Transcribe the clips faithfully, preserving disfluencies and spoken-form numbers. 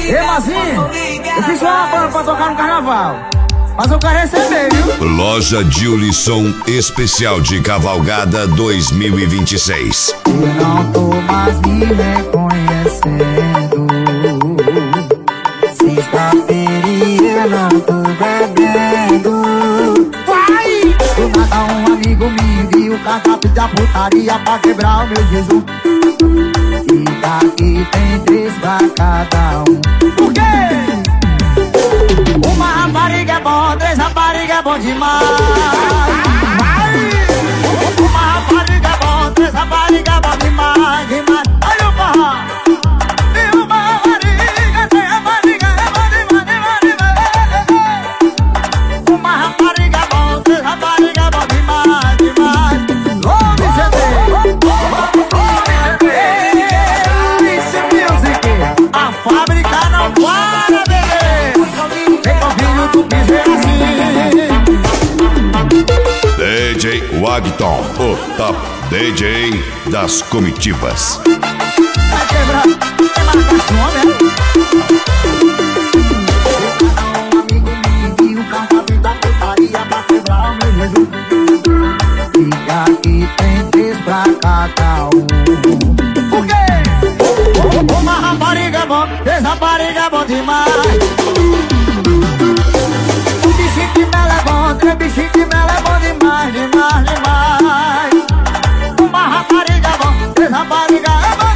Ei, Mazinho, eu fiz só uma banda pra tocar no carnaval, mas eu quero receber, viu? Loja Julisson Especial de Cavalgada dois mil e vinte e seis. Eu não tô mais me reconhecendo. Sexta-feira eu não tô bebendo. Vai! Do nada um amigo me enviou cardápio da putaria pra quebrar o meu jejum. E daqui tem três pra cada um. Por quê? Uma rapariga é bom, três rapariga é bom demais. Vai! Uma rapariga é bom, três rapariga é bom demais, demais. Olha o forró. E uma rapariga, três rapariga é bom demais, demais, demais. Uma rapariga é bom, três rapariga é bom demais, demais. Ô, C D, a fábrica não para, bebê. Vem com o filho do piseiro assim. D J Wagton, o top D J das comitivas. Vai quebrar, é marcação, né? Um amigo me enviou cardápio da putaria pra quebrar o meu jejum. E aqui tem três pra cada um. Por quê? Uma rapariga é bom, três rapariga é bom demais. Um bichinho de mel é bom, três bichinhos de mel é bom demais, demais, demais. Uma rapariga é bom, três rapariga é bom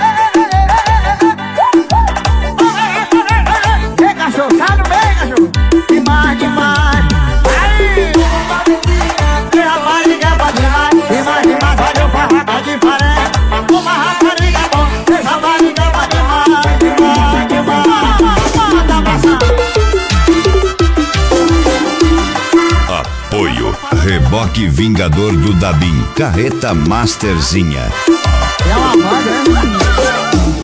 demais. Vem, cachorro, sai no meio, cachorro. Demais, demais. Aí! Três rapariga é bom demais, demais, demais. Olha o forró tá diferente. Uma rapariga é bom, três rapariga é bom demais, demais, demais. Manda passar. Apoio Reboque Vingador do Dabim, Carreta Masterzinha. É uma banda, né?